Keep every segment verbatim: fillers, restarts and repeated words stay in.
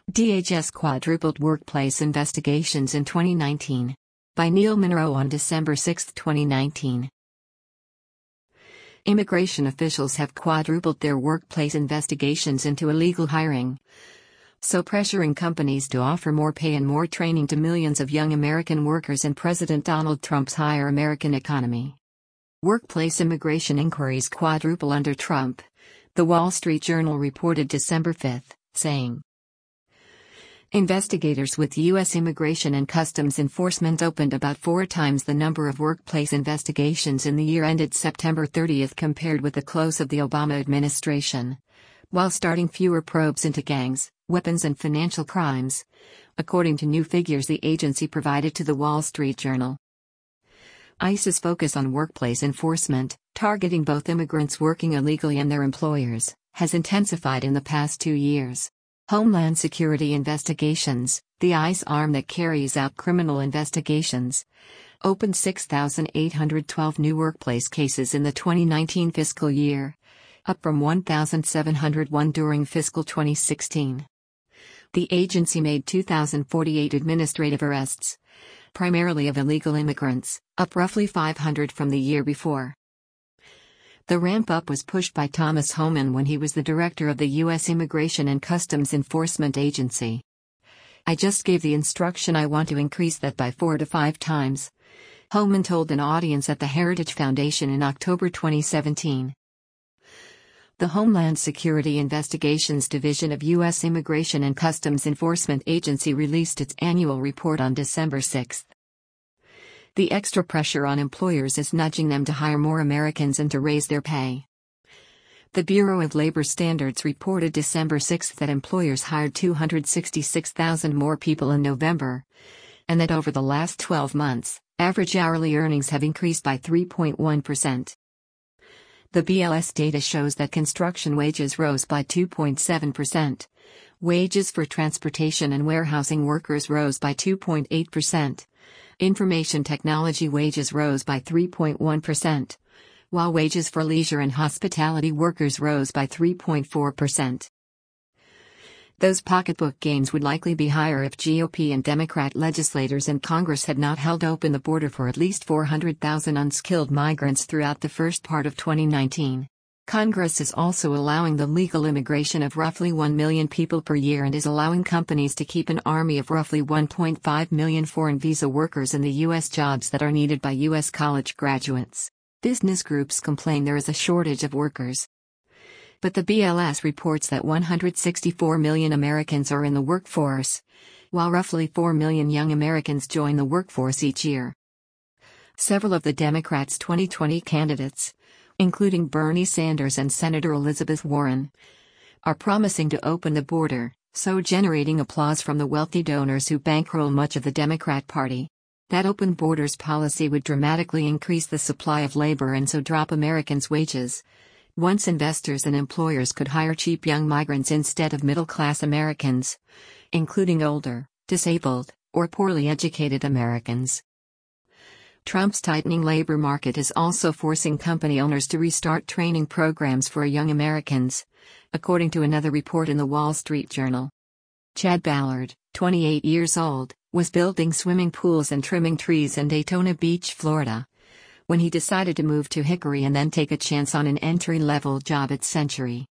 D H S quadrupled workplace investigations in twenty nineteen. By Neil Munro on December sixth, twenty nineteen. Immigration officials have quadrupled their workplace investigations into illegal hiring, so pressuring companies to offer more pay and more training to millions of young American workers in President Donald Trump's higher American economy. Workplace immigration inquiries quadruple under Trump, The Wall Street Journal reported December fifth, saying, investigators with U S Immigration and Customs Enforcement opened about four times the number of workplace investigations in the year ended September thirtieth compared with the close of the Obama administration, while starting fewer probes into gangs, weapons and financial crimes, according to new figures the agency provided to the Wall Street Journal. ICE's focus on workplace enforcement, targeting both immigrants working illegally and their employers, has intensified in the past two years. Homeland Security Investigations, the ICE arm that carries out criminal investigations, opened six thousand eight hundred twelve new workplace cases in the twenty nineteen fiscal year, up from one thousand seven hundred one during fiscal twenty sixteen. The agency made two thousand forty-eight administrative arrests, primarily of illegal immigrants, up roughly five hundred from the year before. The ramp-up was pushed by Thomas Homan when he was the director of the U S Immigration and Customs Enforcement Agency. "I just gave the instruction I want to increase that by four to five times," Homan told an audience at the Heritage Foundation in October twenty seventeen. The Homeland Security Investigations Division of U S Immigration and Customs Enforcement Agency released its annual report on December sixth. The extra pressure on employers is nudging them to hire more Americans and to raise their pay. The Bureau of Labor Standards reported December sixth that employers hired two hundred sixty-six thousand more people in November, and that over the last twelve months, average hourly earnings have increased by three point one percent. The B L S data shows that construction wages rose by two point seven percent. Wages for transportation and warehousing workers rose by two point eight percent. Information technology wages rose by three point one percent, while wages for leisure and hospitality workers rose by three point four percent. Those pocketbook gains would likely be higher if G O P and Democrat legislators in Congress had not held open the border for at least four hundred thousand unskilled migrants throughout the first part of twenty nineteen. Congress is also allowing the legal immigration of roughly one million people per year and is allowing companies to keep an army of roughly one point five million foreign visa workers in the U S jobs that are needed by U S college graduates. Business groups complain there is a shortage of workers. But the B L S reports that one hundred sixty-four million Americans are in the workforce, while roughly four million young Americans join the workforce each year. Several of the Democrats' twenty twenty candidates, including Bernie Sanders and Senator Elizabeth Warren, are promising to open the border, so generating applause from the wealthy donors who bankroll much of the Democrat Party. That open borders policy would dramatically increase the supply of labor and so drop Americans' wages. Once investors and employers could hire cheap young migrants instead of middle-class Americans, including older, disabled, or poorly educated Americans. Trump's tightening labor market is also forcing company owners to restart training programs for young Americans, according to another report in the Wall Street Journal. Chad Ballard, twenty-eight years old, was building swimming pools and trimming trees in Daytona Beach, Florida, when he decided to move to Hickory and then take a chance on an entry-level job at Century.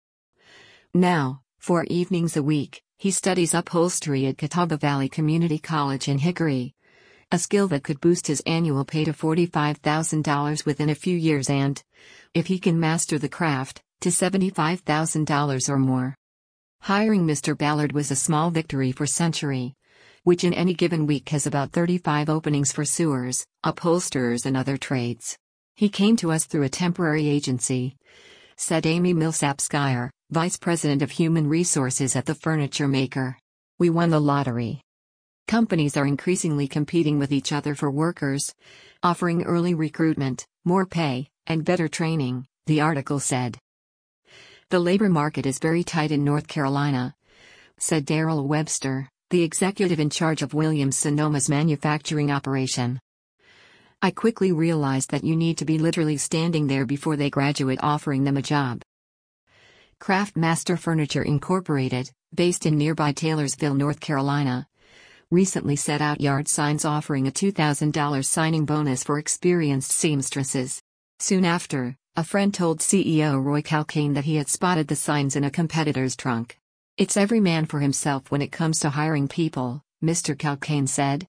Now, four evenings a week, he studies upholstery at Catawba Valley Community College in Hickory, a skill that could boost his annual pay to forty-five thousand dollars within a few years and, if he can master the craft, to seventy-five thousand dollars or more. Hiring Mister Ballard was a small victory for Century, which in any given week has about thirty-five openings for sewers, upholsterers and other trades. "He came to us through a temporary agency," said Amy Millsap-Skyer, Vice President of Human Resources at the furniture maker. "We won the lottery." Companies are increasingly competing with each other for workers, offering early recruitment, more pay, and better training, the article said. "The labor market is very tight in North Carolina," said Daryl Webster, the executive in charge of Williams-Sonoma's manufacturing operation. "I quickly realized that you need to be literally standing there before they graduate offering them a job." Craftmaster Furniture Incorporated, based in nearby Taylorsville, North Carolina, recently set out yard signs offering a two thousand dollars signing bonus for experienced seamstresses. Soon after, a friend told C E O Roy Calcain that he had spotted the signs in a competitor's trunk. "It's every man for himself when it comes to hiring people," Mister Calcain said.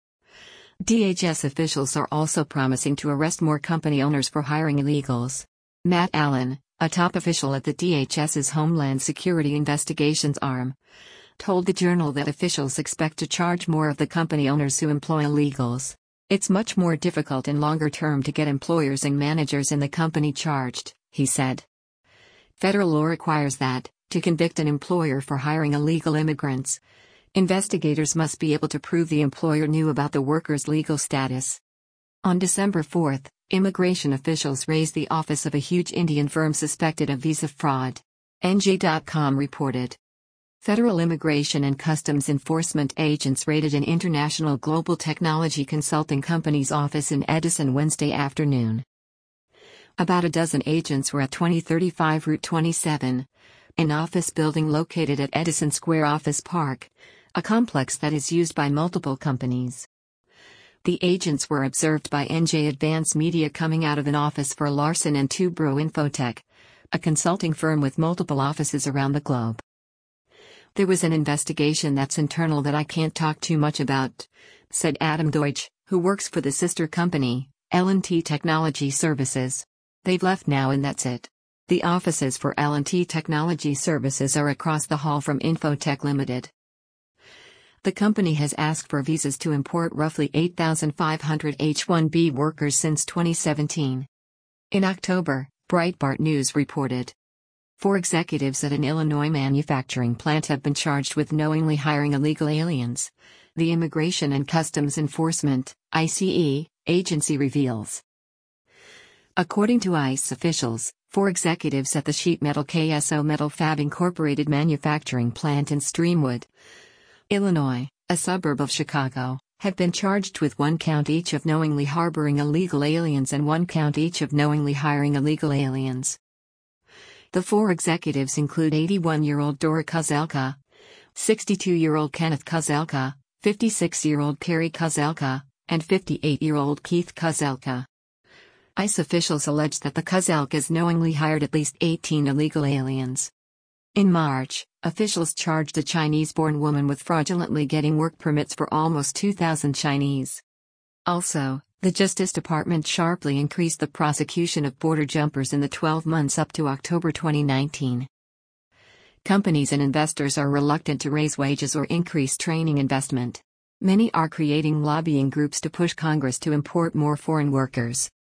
D H S officials are also promising to arrest more company owners for hiring illegals. Matt Allen, a top official at the D H S's Homeland Security Investigations arm, told the Journal that officials expect to charge more of the company owners who employ illegals. "It's much more difficult and longer term to get employers and managers in the company charged," he said. Federal law requires that, to convict an employer for hiring illegal immigrants, investigators must be able to prove the employer knew about the worker's legal status. On December fourth, immigration officials raised the office of a huge Indian firm suspected of visa fraud. N J dot com reported. Federal Immigration and Customs Enforcement agents raided an international global technology consulting company's office in Edison Wednesday afternoon. About a dozen agents were at twenty thirty-five Route twenty-seven, an office building located at Edison Square Office Park, a complex that is used by multiple companies. The agents were observed by N J Advance Media coming out of an office for Larson and Toubro Infotech, a consulting firm with multiple offices around the globe. "There was an investigation that's internal that I can't talk too much about," said Adam Deutsch, who works for the sister company, L and T Technology Services. "They've left now and that's it." The offices for L and T Technology Services are across the hall from Infotech Limited. The company has asked for visas to import roughly eight thousand five hundred H one B workers since twenty seventeen. In October, Breitbart News reported. Four executives at an Illinois manufacturing plant have been charged with knowingly hiring illegal aliens, the Immigration and Customs Enforcement (I C E) agency reveals. According to ICE officials, four executives at the sheet metal K S O Metal Fab Incorporated manufacturing plant in Streamwood, Illinois, a suburb of Chicago, have been charged with one count each of knowingly harboring illegal aliens and one count each of knowingly hiring illegal aliens. The four executives include eighty-one-year-old Dora Kozelka, sixty-two-year-old Kenneth Kozelka, fifty-six-year-old Kerry Kozelka, and fifty-eight-year-old Keith Kozelka. ICE officials allege that the Kozelkas knowingly hired at least eighteen illegal aliens. In March, officials charged a Chinese-born woman with fraudulently getting work permits for almost two thousand Chinese. Also, the Justice Department sharply increased the prosecution of border jumpers in the twelve months up to October twenty nineteen. Companies and investors are reluctant to raise wages or increase training investment. Many are creating lobbying groups to push Congress to import more foreign workers.